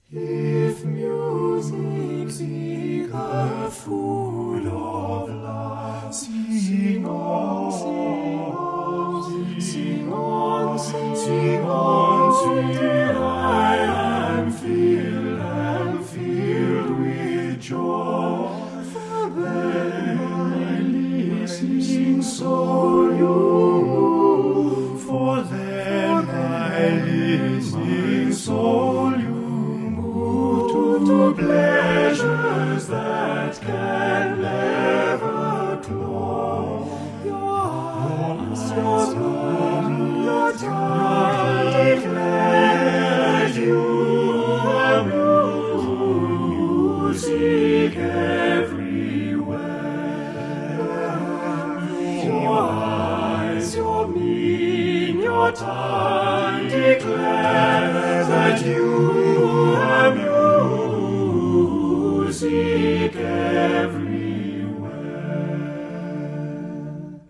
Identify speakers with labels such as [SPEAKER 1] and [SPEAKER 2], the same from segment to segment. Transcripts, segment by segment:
[SPEAKER 1] If music full of love, sing on, sing on, sing on, sing on, till I am filled with joy. For then my listening soul you move, for then my listening soul you to pleasures that can never close. Your tongue declares you are music everywhere. Your eyes, your mien, your tongue declare that you are music everywhere.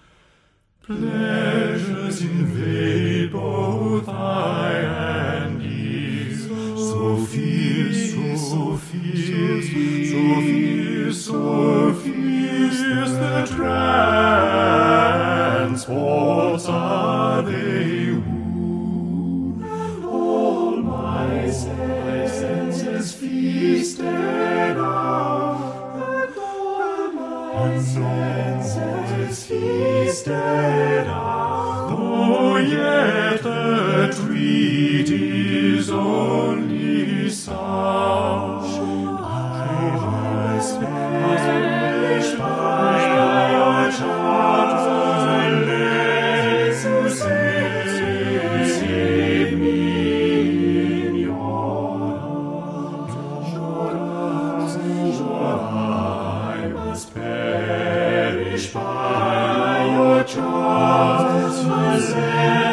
[SPEAKER 1] Pleasures invade both eye and ears, so fierce, so fierce, so fierce, so fierce, the transports are they woo, and all my senses feasted are, and all my senses feasted are, though yet the treat is only sound. I was perished by your charms, Jesus, save me in your arms. I must perish by your charms,